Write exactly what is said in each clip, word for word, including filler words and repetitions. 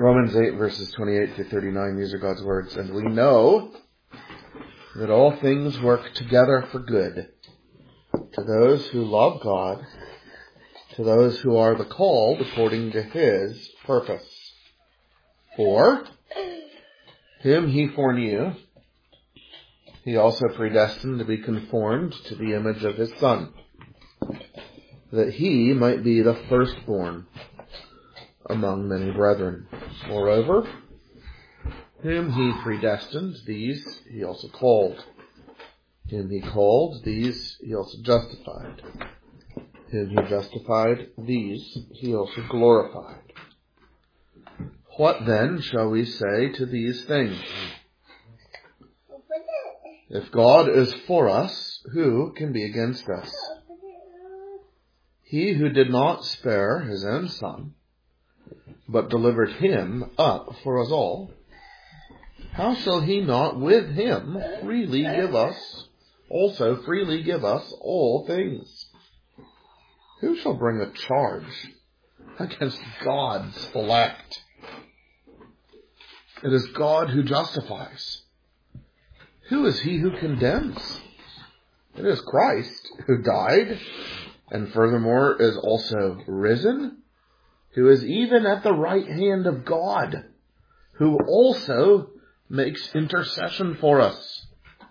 Romans eight, verses twenty-eight to thirty-nine, these are God's words. And we know that all things work together for good to those who love God, to those who are the called according to His purpose. For whom He foreknew, He also predestined to be conformed to the image of His Son, that He might be the firstborn among many brethren. Moreover, whom He predestined, these He also called. Whom He called, these He also justified. Whom He justified, these He also glorified. What then shall we say to these things? If God is for us, who can be against us? He who did not spare His own Son, but delivered Him up for us all, how shall He not with Him freely give us, also freely give us all things? Who shall bring a charge against God's elect? It is God who justifies. Who is he who condemns? It is Christ who died, and furthermore is also risen, who is even at the right hand of God, who also makes intercession for us.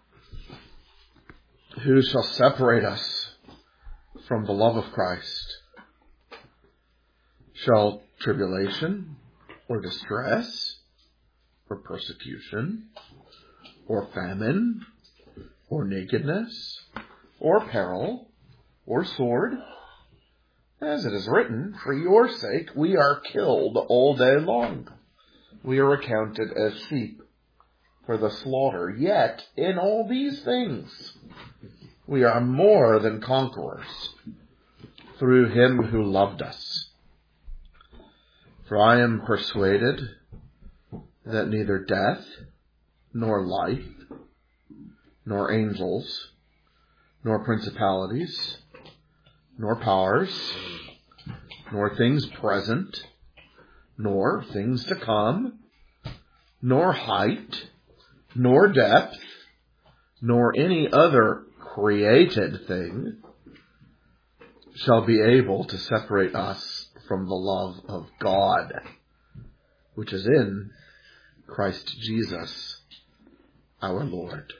Who shall separate us from the love of Christ? Shall tribulation, or distress, or persecution, or famine, or nakedness, or peril, or sword? As it is written, for your sake we are killed all day long. We are accounted as sheep for the slaughter. Yet in all these things we are more than conquerors through Him who loved us. For I am persuaded that neither death, nor life, nor angels, nor principalities, nor powers, nor things present, nor things to come, nor height, nor depth, nor any other created thing shall be able to separate us from the love of God, which is in Christ Jesus our Lord.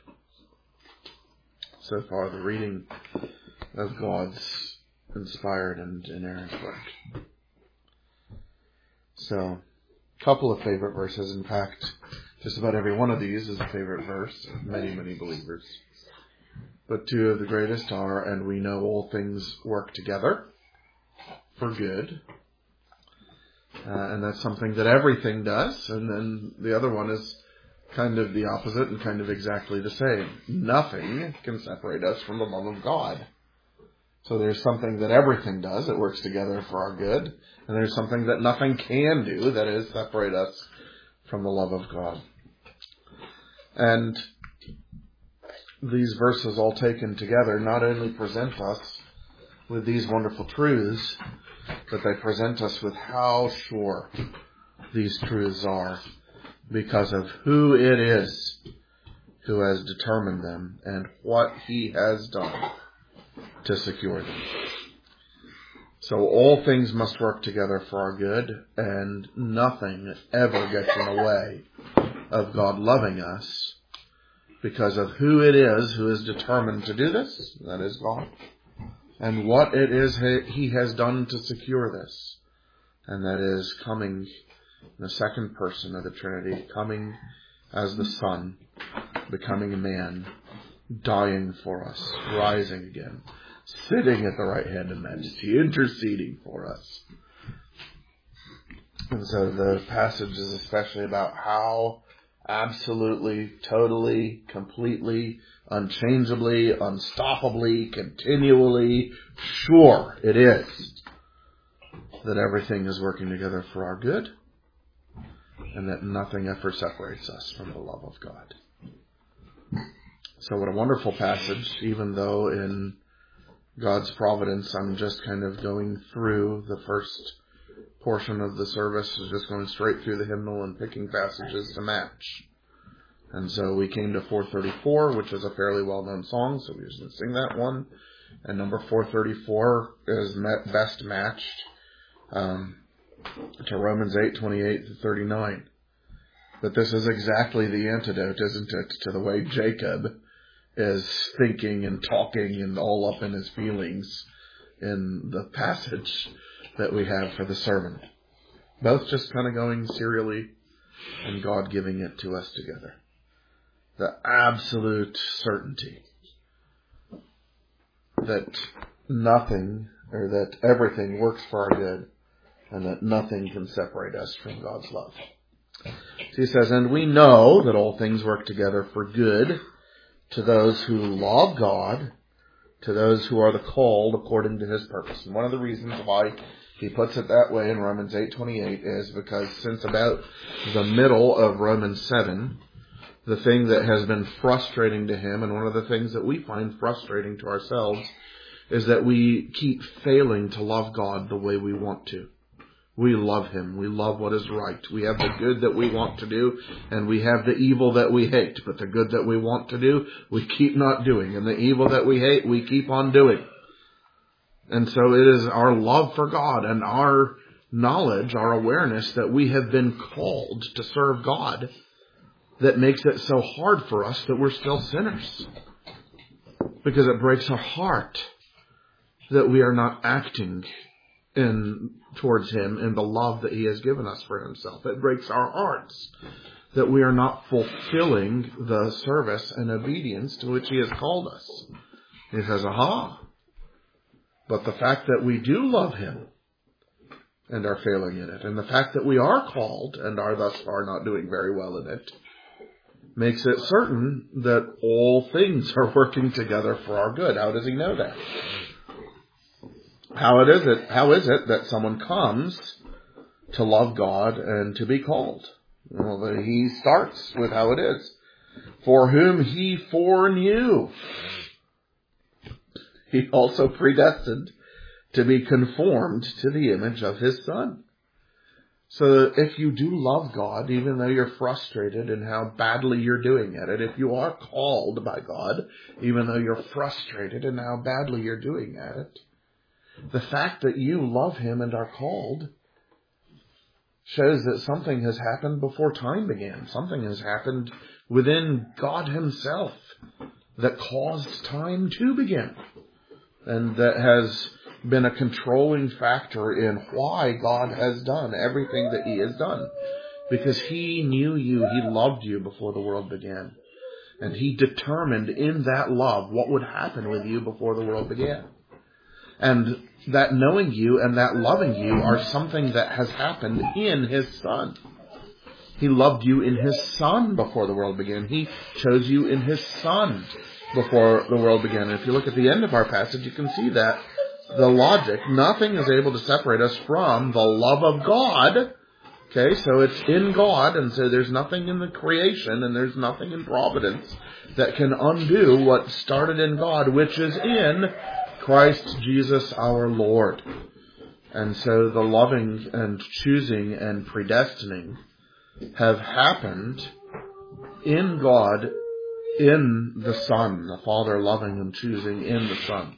So far, the reading of God's inspired and inerrant word. So, a couple of favorite verses. In fact, just about every one of these is a favorite verse of many, many believers. But two of the greatest are, and we know all things work together for good. Uh, and that's something that everything does. And then the other one is kind of the opposite and kind of exactly the same. Nothing can separate us from the love of God. So there's something that everything does. It works together for our good. And there's something that nothing can do, that is, separate us from the love of God. And these verses all taken together not only present us with these wonderful truths, but they present us with how sure these truths are because of who it is who has determined them and what He has done to secure them. So all things must work together for our good, and nothing ever gets in the way of God loving us because of who it is who is determined to do this, that is God, and what it is He has done to secure this, and that is coming in the second person of the Trinity, coming as the Son, becoming a man, dying for us, rising again, sitting at the right hand of majesty, interceding for us. And so the passage is especially about how absolutely, totally, completely, unchangeably, unstoppably, continually sure it is that everything is working together for our good, and that nothing ever separates us from the love of God. So what a wonderful passage, even though in God's providence I'm just kind of going through the first portion of the service is just going straight through the hymnal and picking passages to match. And so we came to four thirty-four, which is a fairly well-known song, so we just didn't sing that one. And number four thirty-four is met best matched um, to Romans eight twenty-eight to thirty-nine. But this is exactly the antidote, isn't it, to the way Jacob is thinking and talking and all up in his feelings in the passage that we have for the sermon. Both just kind of going serially and God giving it to us together. The absolute certainty that nothing, or that everything works for our good, and that nothing can separate us from God's love. So he says, and we know that all things work together for good to those who love God, to those who are the called according to his purpose. And one of the reasons why he puts it that way in Romans eight twenty-eight is because since about the middle of Romans seven, the thing that has been frustrating to him, and one of the things that we find frustrating to ourselves, is that we keep failing to love God the way we want to. We love him. We love what is right. We have the good that we want to do, and we have the evil that we hate. But the good that we want to do, we keep not doing. And the evil that we hate, we keep on doing. And so it is our love for God and our knowledge, our awareness that we have been called to serve God that makes it so hard for us that we're still sinners. Because it breaks our heart that we are not acting in towards him in the love that he has given us for himself. It breaks our hearts that we are not fulfilling the service and obedience to which he has called us. He says, aha. But the fact that we do love him and are failing in it, and the fact that we are called and are thus far not doing very well in it, makes it certain that all things are working together for our good. How does he know that? How it is it, how is it that someone comes to love God and to be called? Well, he starts with how it is. For whom he foreknew, he also predestined to be conformed to the image of his Son. So that if you do love God, even though you're frustrated in how badly you're doing at it, if you are called by God, even though you're frustrated in how badly you're doing at it, the fact that you love him and are called shows that something has happened before time began. Something has happened within God himself that caused time to begin, and that has been a controlling factor in why God has done everything that he has done. Because he knew you, he loved you before the world began. And he determined in that love what would happen with you before the world began. And that knowing you and that loving you are something that has happened in his Son. He loved you in his Son before the world began. He chose you in his Son before the world began. And if you look at the end of our passage, you can see that the logic, nothing is able to separate us from the love of God. Okay, so it's in God, and so there's nothing in the creation and there's nothing in providence that can undo what started in God, which is in Christ Jesus our Lord. And so the loving and choosing and predestining have happened in God, in the Son, the Father loving and choosing in the Son.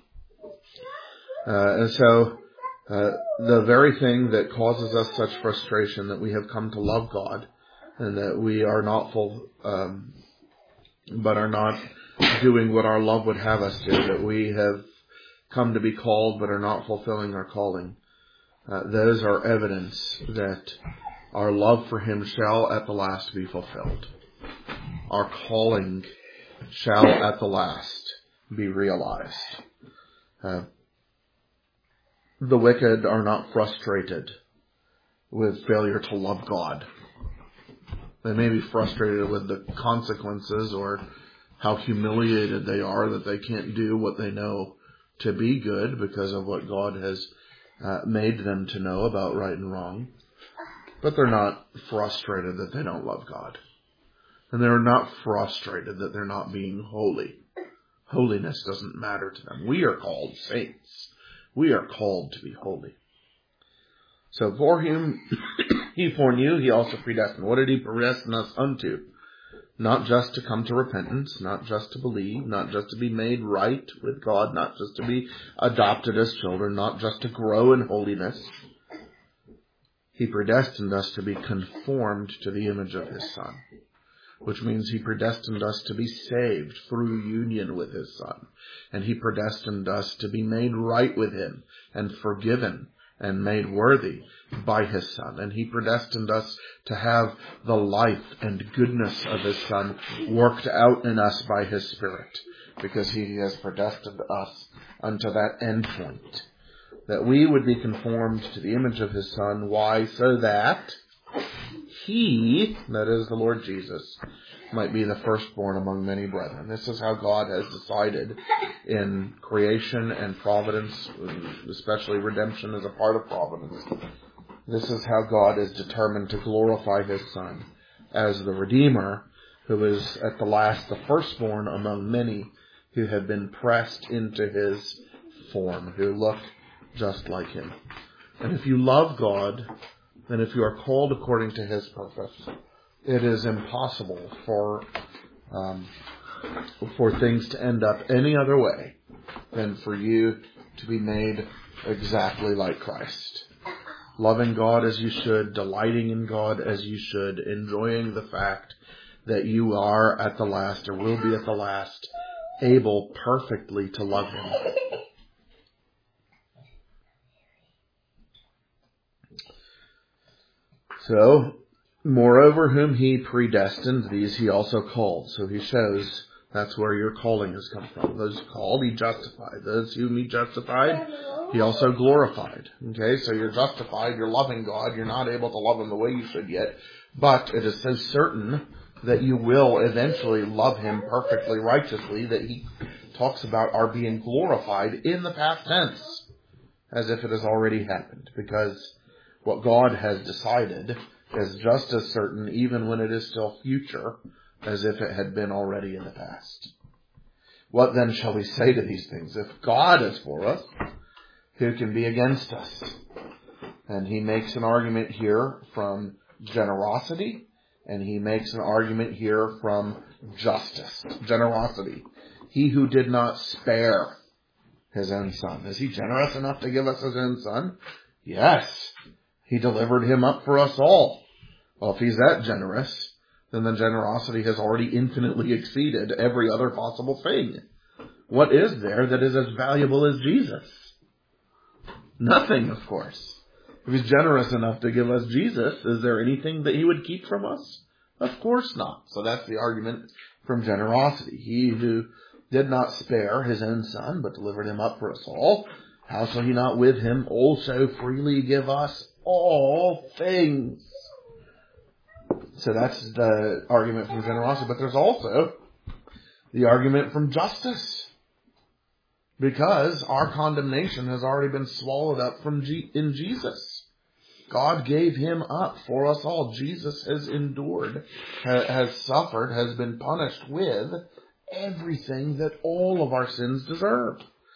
Uh, and so uh, the very thing that causes us such frustration, that we have come to love God and that we are not full, um, but are not doing what our love would have us do, that we have come to be called but are not fulfilling our calling. Uh, those are evidence that our love for him shall at the last be fulfilled. Our calling shall at the last be realized. Uh, the wicked are not frustrated with failure to love God. They may be frustrated with the consequences or how humiliated they are that they can't do what they know to be good because of what God has uh, made them to know about right and wrong. But they're not frustrated that they don't love God. And they're not frustrated that they're not being holy. Holiness doesn't matter to them. We are called saints. We are called to be holy. So for whom he foreknew, he also predestined. What did he predestine us unto? Not just to come to repentance, not just to believe, not just to be made right with God, not just to be adopted as children, not just to grow in holiness. He predestined us to be conformed to the image of his Son, which means he predestined us to be saved through union with his Son. And he predestined us to be made right with him and forgiven and made worthy by his Son. And he predestined us to have the life and goodness of his Son worked out in us by his Spirit, because he has predestined us unto that end point, that we would be conformed to the image of his Son. Why? So that he, that is the Lord Jesus, might be the firstborn among many brethren. This is how God has decided in creation and providence, especially redemption as a part of providence. This is how God is determined to glorify his Son as the Redeemer, who is at the last the firstborn among many who have been pressed into his form, who look just like him. And if you love God, and if you are called according to his purpose, it is impossible for um, for things to end up any other way than for you to be made exactly like Christ. Loving God as you should, delighting in God as you should, enjoying the fact that you are at the last, or will be at the last, able perfectly to love him. So, moreover, whom he predestined, these he also called. So he shows that's where your calling has come from. Those called, he justified. Those whom he justified, he also glorified. Okay, so you're justified, you're loving God, you're not able to love him the way you should yet, but it is so certain that you will eventually love him perfectly righteously that he talks about our being glorified in the past tense, as if it has already happened, because what God has decided is just as certain, even when it is still future, as if it had been already in the past. What then shall we say to these things? If God is for us, who can be against us? And he makes an argument here from generosity, and he makes an argument here from justice. Generosity. He who did not spare his own Son. Is he generous enough to give us his own Son? Yes. He delivered him up for us all. Well, if he's that generous, then the generosity has already infinitely exceeded every other possible thing. What is there that is as valuable as Jesus? Nothing, of course. If he's generous enough to give us Jesus, is there anything that he would keep from us? Of course not. So that's the argument from generosity. He who did not spare his own Son, but delivered him up for us all, how shall he not with him also freely give us all things? So that's the argument from generosity. But there's also the argument from justice. Because our condemnation has already been swallowed up from G- in Jesus. God gave him up for us all. Jesus has endured, ha- has suffered, has been punished with everything that all of our sins deserve.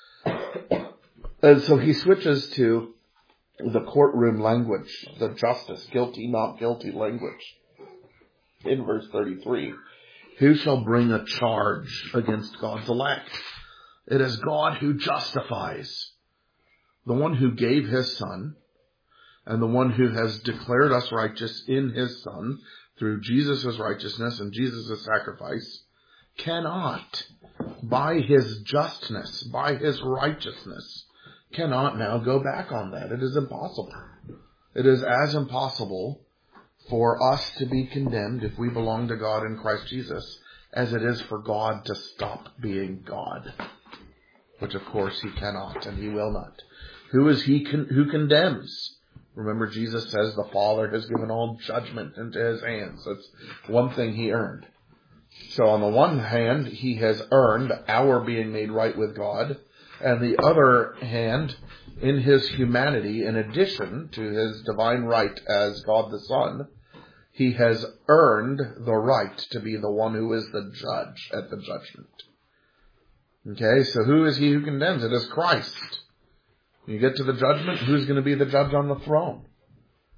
And so he switches to the courtroom language, the justice, guilty, not guilty language. In verse thirty-three, who shall bring a charge against God's elect? It is God who justifies. The one who gave his Son, and the one who has declared us righteous in his Son, through Jesus' righteousness and Jesus' sacrifice, cannot, by his justness, by his righteousness, cannot now go back on that. It is impossible. It is as impossible for us to be condemned if we belong to God in Christ Jesus as it is for God to stop being God. Which of course he cannot and he will not. Who is he con- who condemns? Remember, Jesus says the Father has given all judgment into his hands. That's one thing he earned. So on the one hand, he has earned our being made right with God. And the other hand, in his humanity, in addition to his divine right as God the Son, he has earned the right to be the one who is the judge at the judgment. Okay, so who is he who condemns? It is Christ. When you get to the judgment, who's going to be the judge on the throne?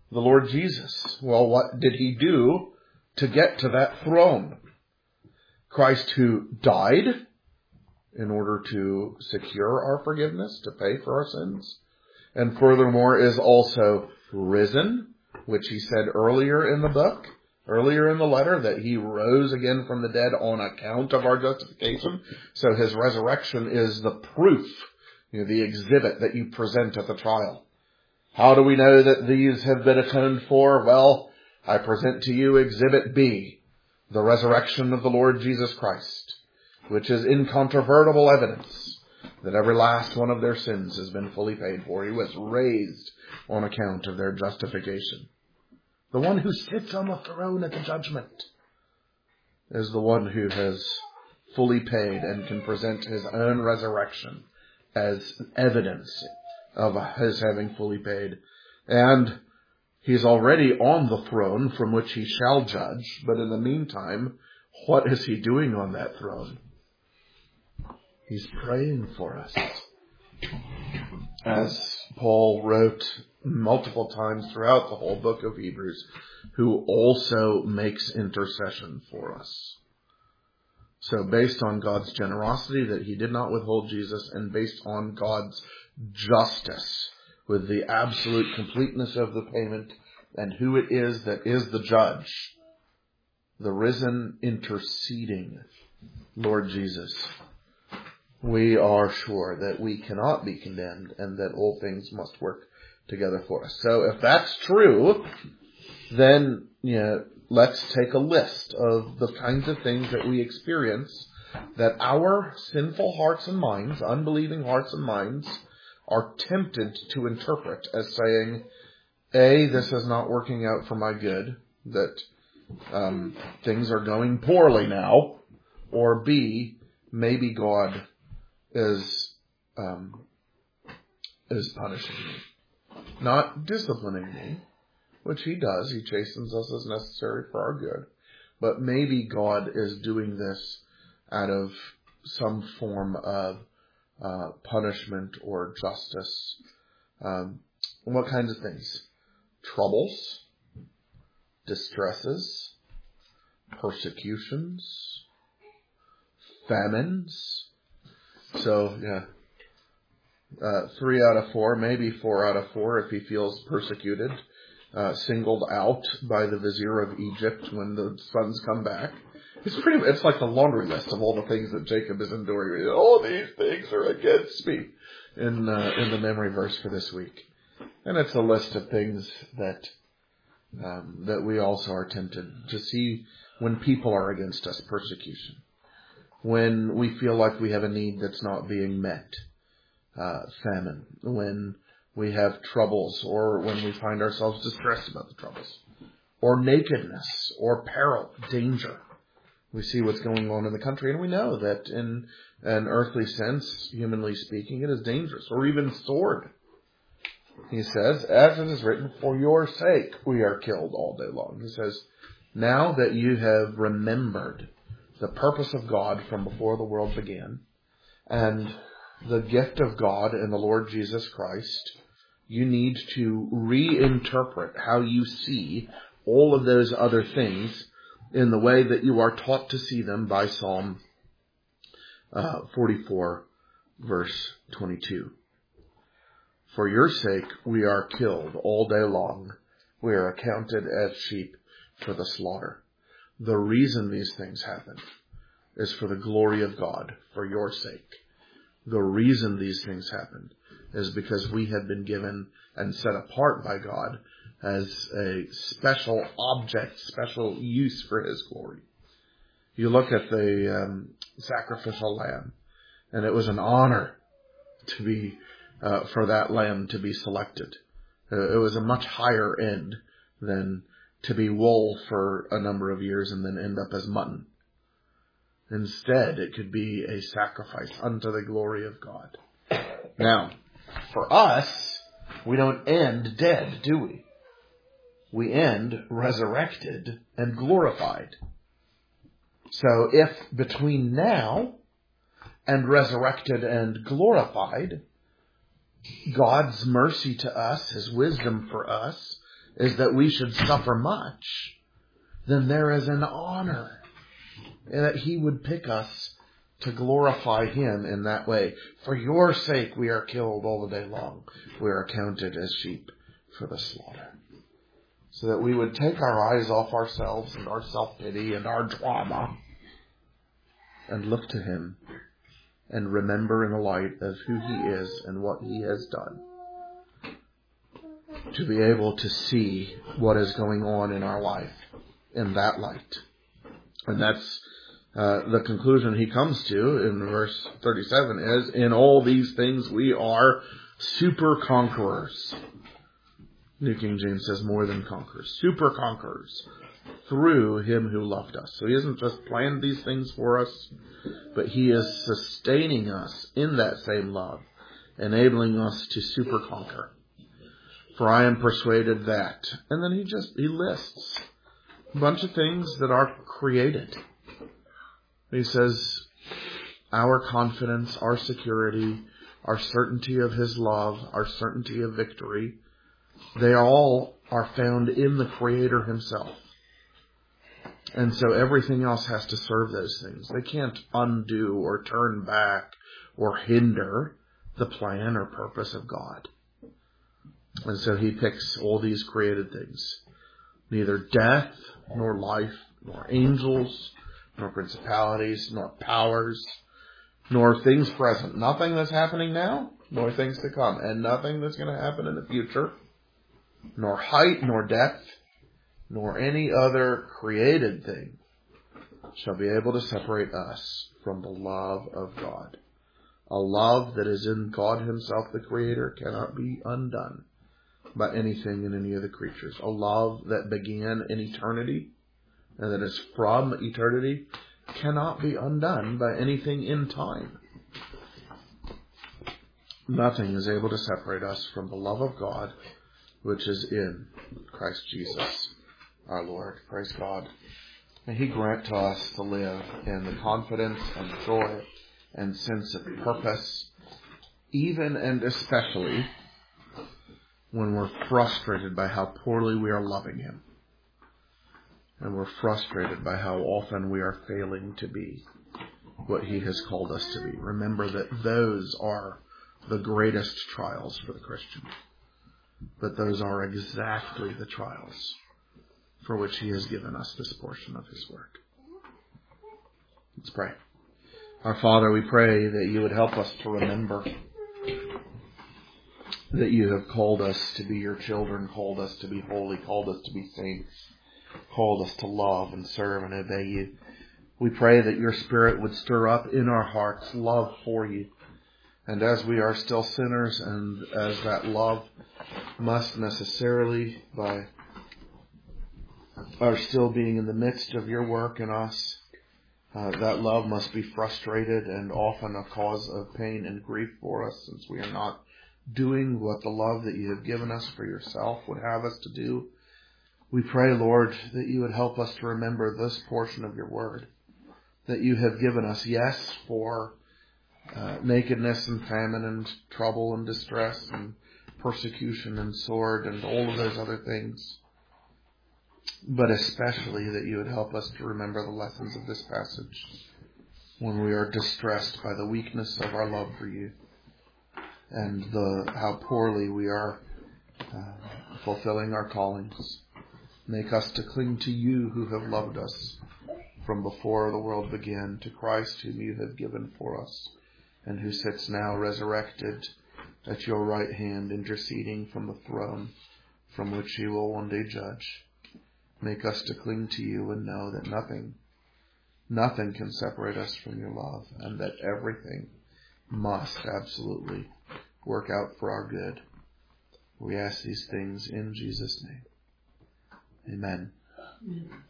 The Lord Jesus. Well, what did he do to get to that throne? Christ, who died in order to secure our forgiveness, to pay for our sins, and furthermore is also risen, which he said earlier in the book, earlier in the letter, that he rose again from the dead on account of our justification. So his resurrection is the proof, you know, the exhibit that you present at the trial. How do we know that these have been atoned for? Well, I present to you exhibit B, the resurrection of the Lord Jesus Christ, which is incontrovertible evidence that every last one of their sins has been fully paid for. He was raised on account of their justification. The one who sits on the throne at the judgment is the one who has fully paid and can present his own resurrection as evidence of his having fully paid. And he's already on the throne from which he shall judge. But in the meantime, what is he doing on that throne? He's praying for us. As Paul wrote multiple times throughout the whole book of Hebrews, who also makes intercession for us. So based on God's generosity that he did not withhold Jesus, and based on God's justice with the absolute completeness of the payment and who it is that is the judge, the risen interceding Lord Jesus, we are sure that we cannot be condemned and that all things must work together for us. So if that's true, then, you know, let's take a list of the kinds of things that we experience that our sinful hearts and minds, unbelieving hearts and minds, are tempted to interpret as saying, A, this is not working out for my good, that um, things are going poorly now, or B, maybe God is um, is punishing me, not disciplining me, which he does. He chastens us as necessary for our good. But maybe God is doing this out of some form of uh, punishment or justice. Um, what kinds of things? Troubles, distresses, persecutions, famines. So, yeah, uh, three out of four, maybe four out of four if he feels persecuted. Uh, singled out by the vizier of Egypt when the sons come back. It's pretty. It's like the laundry list of all the things that Jacob is enduring. All these things are against me in uh, in the memory verse for this week, and it's a list of things that um, that we also are tempted to see when people are against us. Persecution, when we feel like we have a need that's not being met. Uh, famine, when we have troubles, or when we find ourselves distressed about the troubles, or nakedness, or peril, danger. We see what's going on in the country, and we know that in an earthly sense, humanly speaking, it is dangerous, or even sword. He says, as it is written, for your sake we are killed all day long. He says, now that you have remembered the purpose of God from before the world began, and the gift of God in the Lord Jesus Christ, you need to reinterpret how you see all of those other things in the way that you are taught to see them by Psalm uh, forty-four, verse twenty-two. For your sake we are killed all day long. We are accounted as sheep for the slaughter. The reason these things happen is for the glory of God, for your sake. The reason these things happen is because we have been given and set apart by God as a special object, special use for his glory. You look at the um, sacrificial lamb, and it was an honor to be, uh, for that lamb to be selected. Uh, it was a much higher end than to be wool for a number of years and then end up as mutton. Instead, it could be a sacrifice unto the glory of God. Now, for us, we don't end dead, do we? We end resurrected and glorified. So if between now and resurrected and glorified, God's mercy to us, his wisdom for us, is that we should suffer much, then there is an honor and that he would pick us to glorify him in that way. For your sake we are killed all the day long. We are counted as sheep for the slaughter. So that we would take our eyes off ourselves and our self-pity and our drama and look to him and remember in the light of who he is and what he has done. To be able to see what is going on in our life in that light. And that's uh, the conclusion he comes to in verse thirty-seven is, in all these things we are super conquerors. New King James says more than conquerors. Super conquerors through him who loved us. So he hasn't just planned these things for us, but he is sustaining us in that same love, enabling us to super conquer. For I am persuaded that. And then he just, he lists a bunch of things that are created. He says, our confidence, our security, our certainty of his love, our certainty of victory, they all are found in the Creator himself. And so everything else has to serve those things. They can't undo or turn back or hinder the plan or purpose of God. And so he picks all these created things. Neither death, nor life, nor angels, nor principalities, nor powers, nor things present. Nothing that's happening now, nor things to come. And nothing that's going to happen in the future, nor height, nor depth, nor any other created thing shall be able to separate us from the love of God. A love that is in God himself, the Creator, cannot be undone by anything in any of the creatures. A love that began in eternity and that is from eternity cannot be undone by anything in time. Nothing is able to separate us from the love of God which is in Christ Jesus our Lord. Praise God. May he grant to us to live in the confidence and joy and sense of purpose, even and especially when we're frustrated by how poorly we are loving him. And we're frustrated by how often we are failing to be what he has called us to be. Remember that those are the greatest trials for the Christian. But those are exactly the trials for which he has given us this portion of his work. Let's pray. Our Father, we pray that you would help us to remember that you have called us to be your children, called us to be holy, called us to be saints, called us to love and serve and obey you. We pray that your Spirit would stir up in our hearts love for you. And as we are still sinners, and as that love must necessarily, by our still being in the midst of your work in us, uh, that love must be frustrated and often a cause of pain and grief for us, since we are not doing what the love that you have given us for yourself would have us to do. We pray, Lord, that you would help us to remember this portion of your word, that you have given us, yes, for uh, nakedness and famine and trouble and distress and persecution and sword and all of those other things, but especially that you would help us to remember the lessons of this passage when we are distressed by the weakness of our love for you and the how poorly we are uh, fulfilling our callings. Make us to cling to you who have loved us from before the world began, to Christ whom you have given for us, and who sits now resurrected at your right hand, interceding from the throne from which you will one day judge. Make us to cling to you and know that nothing, nothing can separate us from your love, and that everything must absolutely work out for our good. We ask these things in Jesus' name. Amen.